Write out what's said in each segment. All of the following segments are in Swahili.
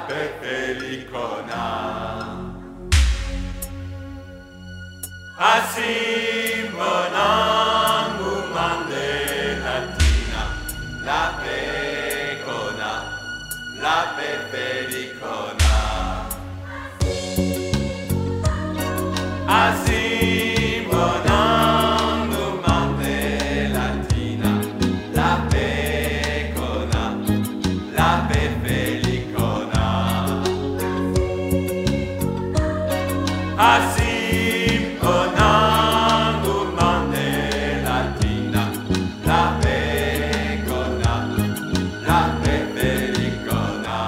pepelicona. Asimmonangu mande latina, la pecona, la pepelicona. Asimmonangu mande latina, la pecona, la pepelicona. Asimmonangu mande latina, la pecona, la pepelicona.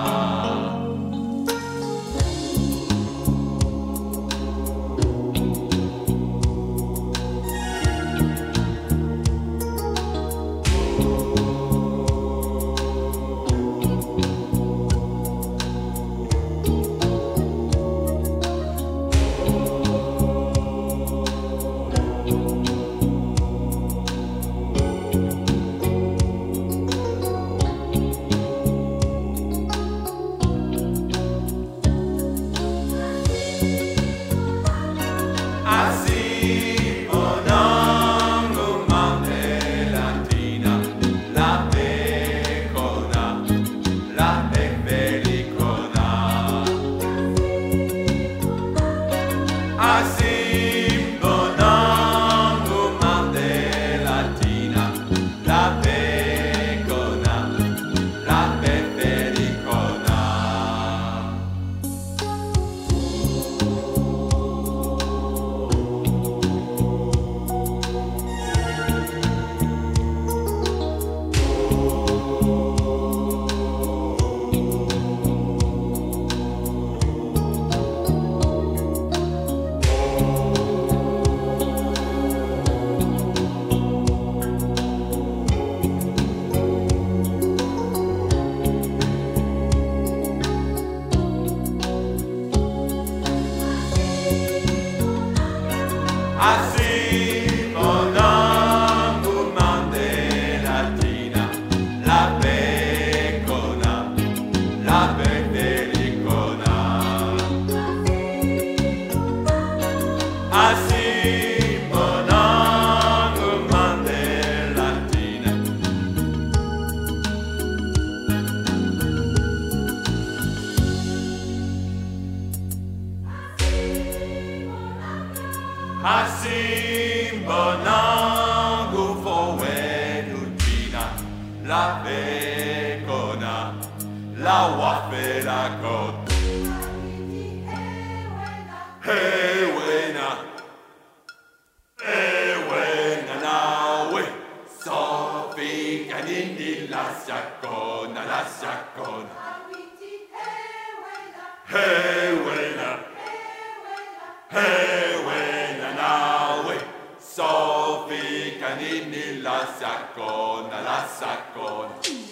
Asimmonangu mande latina, la pecona, la pepelicona. Asimmonangu mande latina, la pecona, la pepelicona. Asimmonangu mande latina, la pecona, la pepelicona. Asimmonangu mande latina. Asimmonangu foenutina, la pecona, la wafela cot. Hey buena, nawe, Sofi canini la siacona, la siacona. Hey buena, nawe, Sofi canini la siacona, la siacona.